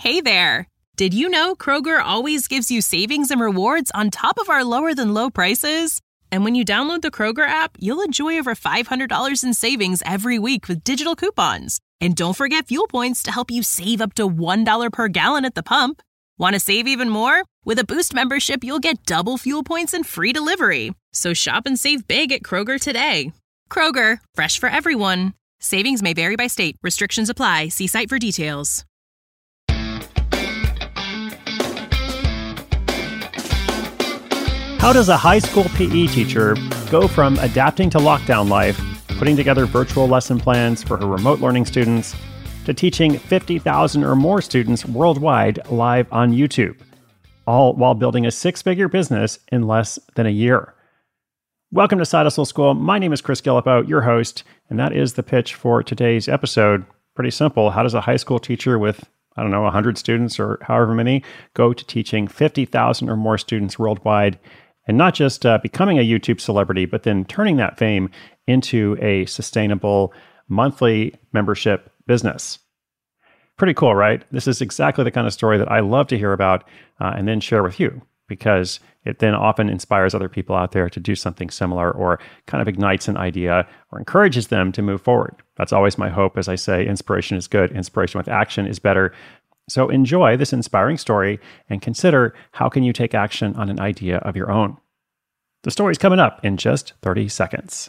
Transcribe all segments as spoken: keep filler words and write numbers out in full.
Hey there! Did you know Kroger always gives you savings and rewards on top of our lower-than-low prices? And when you download the Kroger app, you'll enjoy over five hundred dollars in savings every week with digital coupons. And don't forget fuel points to help you save up to one dollar per gallon at the pump. Want to save even more? With a Boost membership, you'll get double fuel points and free delivery. So shop and save big at Kroger today. Kroger, fresh for everyone. Savings may vary by state. Restrictions apply. See site for details. How does a high school P E teacher go from adapting to lockdown life, putting together virtual lesson plans for her remote learning students, to teaching fifty thousand or more students worldwide live on YouTube, all while building a six-figure business in less than a year? Welcome to Side Hustle School. My name is Chris Guillebeau, your host, and that is the pitch for today's episode. Pretty simple. How does a high school teacher with, I don't know, one hundred students or however many, go to teaching fifty thousand or more students worldwide? And not just uh, becoming a YouTube celebrity, but then turning that fame into a sustainable monthly membership business. Pretty cool, right? This is exactly the kind of story that I love to hear about uh, and then share with you, because it then often inspires other people out there to do something similar, or kind of ignites an idea or encourages them to move forward. That's always my hope. As I say, inspiration is good. Inspiration with action is better. So enjoy this inspiring story and consider, how can you take action on an idea of your own? The story's coming up in just thirty seconds.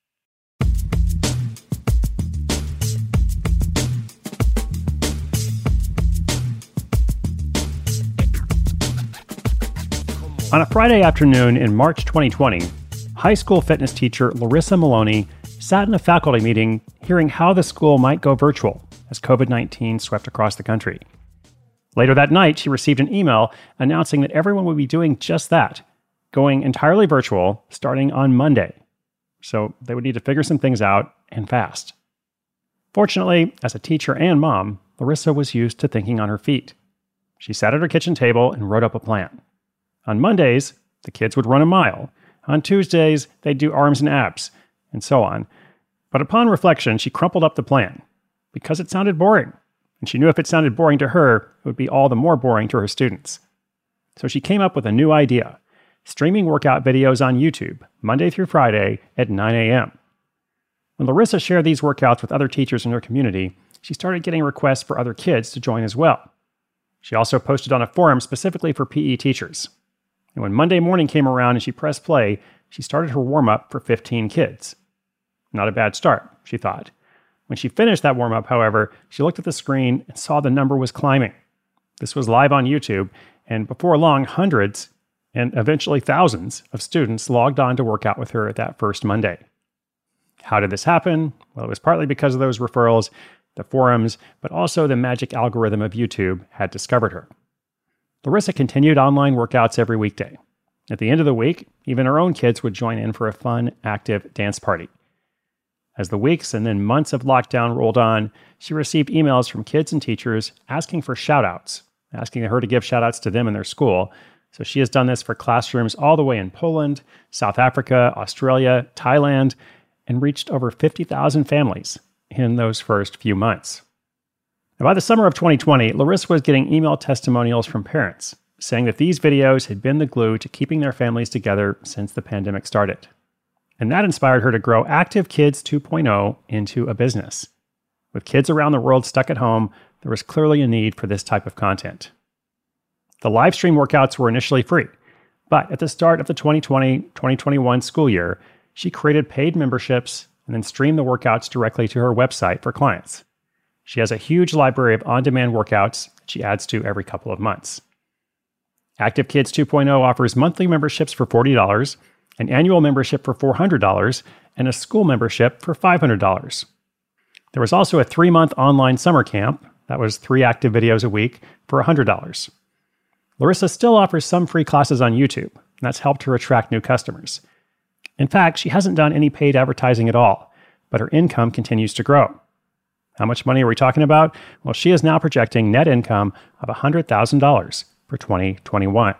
On a Friday afternoon in March twenty twenty, high school fitness teacher Larissa Maloney sat in a faculty meeting hearing how the school might go virtual as covid nineteen swept across the country. Later that night, she received an email announcing that everyone would be doing just that, going entirely virtual starting on Monday. So they would need to figure some things out, and fast. Fortunately, as a teacher and mom, Larissa was used to thinking on her feet. She sat at her kitchen table and wrote up a plan. On Mondays, the kids would run a mile. On Tuesdays, they'd do arms and abs, and so on. But upon reflection, she crumpled up the plan because it sounded boring. And she knew if it sounded boring to her, it would be all the more boring to her students. So she came up with a new idea: streaming workout videos on YouTube, Monday through Friday at nine a.m. When Larissa shared these workouts with other teachers in her community, she started getting requests for other kids to join as well. She also posted on a forum specifically for P E teachers. And when Monday morning came around and she pressed play, she started her warm-up for fifteen kids. Not a bad start, she thought. When she finished that warm-up, however, she looked at the screen and saw the number was climbing. This was live on YouTube, and before long, hundreds and eventually thousands of students logged on to work out with her that first Monday. How did this happen? Well, it was partly because of those referrals, the forums, but also the magic algorithm of YouTube had discovered her. Larissa continued online workouts every weekday. At the end of the week, even her own kids would join in for a fun, active dance party. As the weeks and then months of lockdown rolled on, she received emails from kids and teachers asking for shout-outs, asking her to give shout-outs to them in their school. So she has done this for classrooms all the way in Poland, South Africa, Australia, Thailand, and reached over fifty thousand families in those first few months. Now, by the summer of twenty twenty, Larissa was getting email testimonials from parents saying that these videos had been the glue to keeping their families together since the pandemic started. And that inspired her to grow Active Kids two point oh into a business. With kids around the world stuck at home, there was clearly a need for this type of content. The live stream workouts were initially free, but at the start of the twenty twenty twenty twenty-one school year, she created paid memberships and then streamed the workouts directly to her website for clients. She has a huge library of on-demand workouts that she adds to every couple of months. Active Kids two point oh offers monthly memberships for forty dollars, an annual membership for four hundred dollars, and a school membership for five hundred dollars. There was also a three-month online summer camp that was three active videos a week for one hundred dollars. Larissa still offers some free classes on YouTube, and that's helped her attract new customers. In fact, she hasn't done any paid advertising at all, but her income continues to grow. How much money are we talking about? Well, she is now projecting net income of one hundred thousand dollars for twenty twenty-one.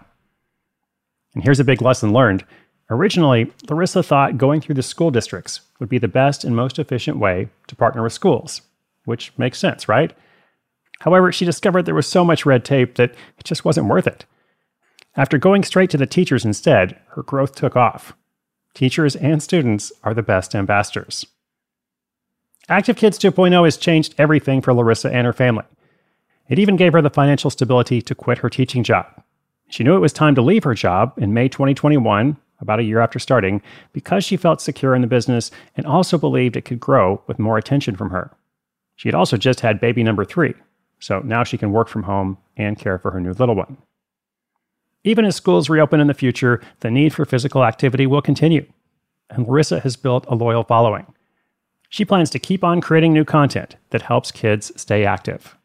And here's a big lesson learned. Originally, Larissa thought going through the school districts would be the best and most efficient way to partner with schools, which makes sense, right? However, she discovered there was so much red tape that it just wasn't worth it. After going straight to the teachers instead, her growth took off. Teachers and students are the best ambassadors. Active Kids two point oh has changed everything for Larissa and her family. It even gave her the financial stability to quit her teaching job. She knew it was time to leave her job in May twenty twenty-one, about a year after starting, because she felt secure in the business and also believed it could grow with more attention from her. She had also just had baby number three, so now she can work from home and care for her new little one. Even as schools reopen in the future, the need for physical activity will continue, and Larissa has built a loyal following. She plans to keep on creating new content that helps kids stay active.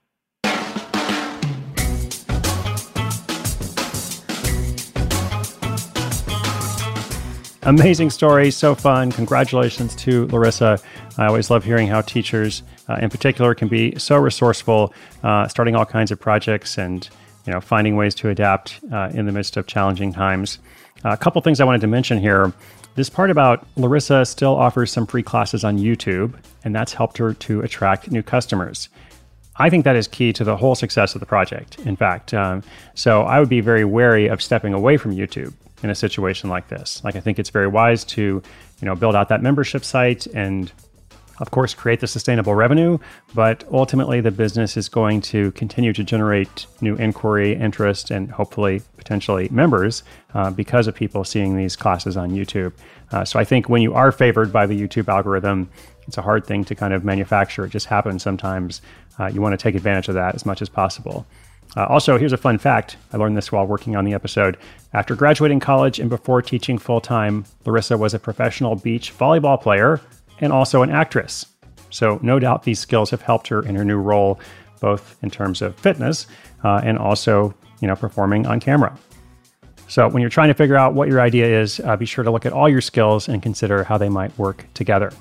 Amazing story, so fun. Congratulations to Larissa. I always love hearing how teachers, uh, in particular, can be so resourceful, uh, starting all kinds of projects and you know finding ways to adapt uh, in the midst of challenging times. Uh, a couple things I wanted to mention here. This part about Larissa still offers some free classes on YouTube, and that's helped her to attract new customers. I think that is key to the whole success of the project, in fact. Um, so I would be very wary of stepping away from YouTube in a situation like this. Like, I think it's very wise to, you know, build out that membership site and, of course, create the sustainable revenue. But ultimately, the business is going to continue to generate new inquiry, interest, and hopefully, potentially members uh, because of people seeing these classes on YouTube. Uh, so I think when you are favored by the YouTube algorithm, it's a hard thing to kind of manufacture. It just happens sometimes. Uh, you want to take advantage of that as much as possible. Uh, also, here's a fun fact. I learned this while working on the episode. After graduating college and before teaching full-time, Larissa was a professional beach volleyball player and also an actress. So no doubt these skills have helped her in her new role, both in terms of fitness uh, and also, you know, performing on camera. So when you're trying to figure out what your idea is, uh, be sure to look at all your skills and consider how they might work together.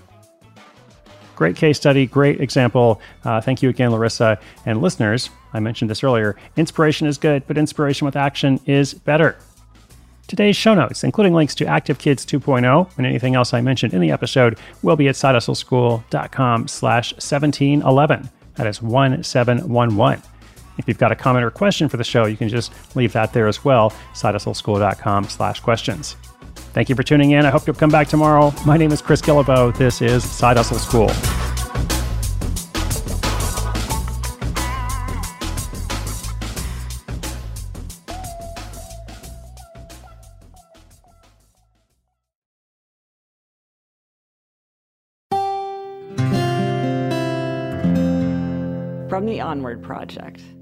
Great case study, great example. Uh, thank you again, Larissa. And listeners, I mentioned this earlier, inspiration is good, but inspiration with action is better. Today's show notes, including links to Active Kids two point oh and anything else I mentioned in the episode, will be at sidehustleschool.com slash 1711. That is one seven one one. If you've got a comment or question for the show, you can just leave that there as well, sidehustleschool.com slash questions. Thank you for tuning in. I hope you'll come back tomorrow. My name is Chris Guillebeau. This is Side Hustle School. From the Onward Project.